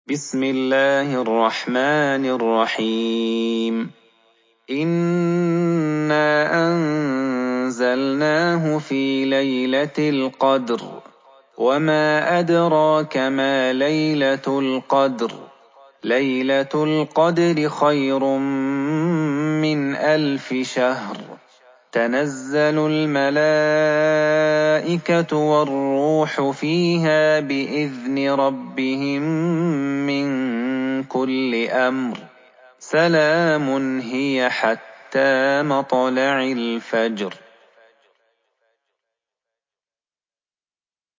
بسم الله الرحمن الرحيم إنا أنزلناه في ليلة القدر وما أدراك ما ليلة القدر ليلة القدر خير من 1000 شهر تنزل الملائكة والروح فيها بإذن ربهم من كل أمر سلام هي حتى مطلع الفجر.